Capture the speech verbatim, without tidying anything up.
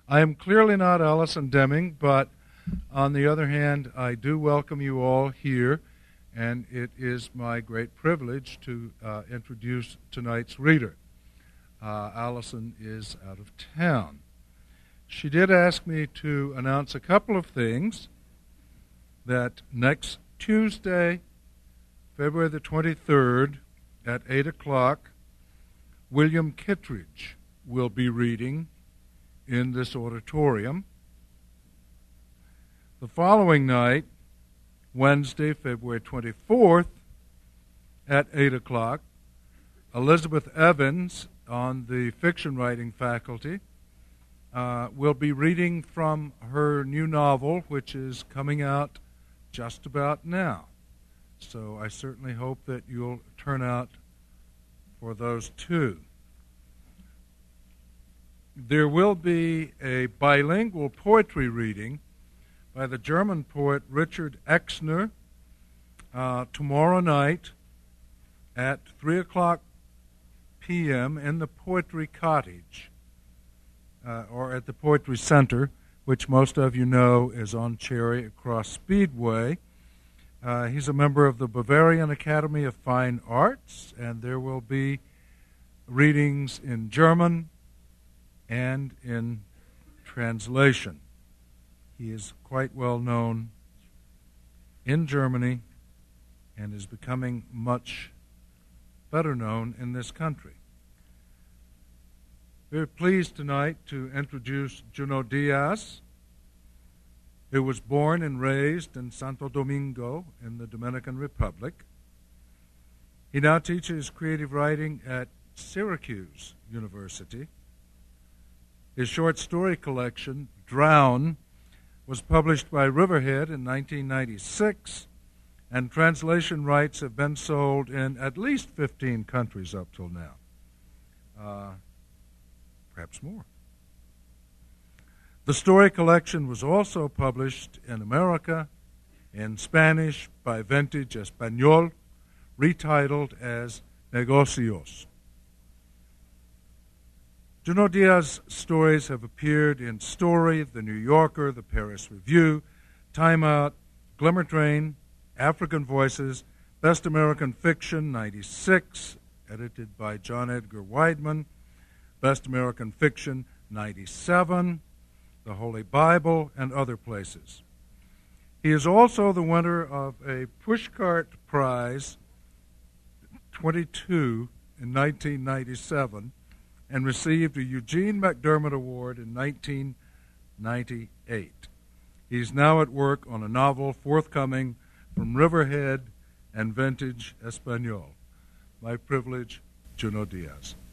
I am clearly not Allison Deming, but on the other hand, I do welcome you all here, and it is my great privilege to uh, introduce tonight's reader. Uh, Allison is out of town. She did ask me to announce a couple of things, that next Tuesday, February the twenty-third, at eight o'clock, William Kittredge will be reading in this auditorium. The following night, Wednesday, February twenty-fourth, at eight o'clock, Elizabeth Evans on the fiction writing faculty uh, will be reading from her new novel, which is coming out just about now. So I certainly hope that you'll turn out for those two. There will be a bilingual poetry reading by the German poet Richard Exner uh, tomorrow night at three o'clock p.m. in the Poetry Cottage, uh, or at the Poetry Center, which most of you know is on Cherry across Speedway. Uh, he's a member of the Bavarian Academy of Fine Arts, and there will be readings in German and in translation. He is quite well known in Germany and is becoming much better known in this country. We're pleased tonight to introduce Junot Diaz, who was born and raised in Santo Domingo in the Dominican Republic. He now teaches creative writing at Syracuse University. His short story collection, Drown, was published by Riverhead in nineteen ninety-six, and translation rights have been sold in at least fifteen countries up till now. Uh, perhaps more. The story collection was also published in America in Spanish by Vintage Español, retitled as Negocios. Junot Diaz's stories have appeared in Story, The New Yorker, The Paris Review, Time Out, Glimmer Train, African Voices, Best American Fiction, ninety-six, edited by John Edgar Wideman, Best American Fiction, ninety-seven, The Holy Bible, and other places. He is also the winner of a Pushcart Prize, twenty-two, in nineteen ninety-seven, and received a Eugene McDermott Award in nineteen ninety-eight. He's now at work on a novel forthcoming from Riverhead and Vintage Español. My privilege, Junot Diaz.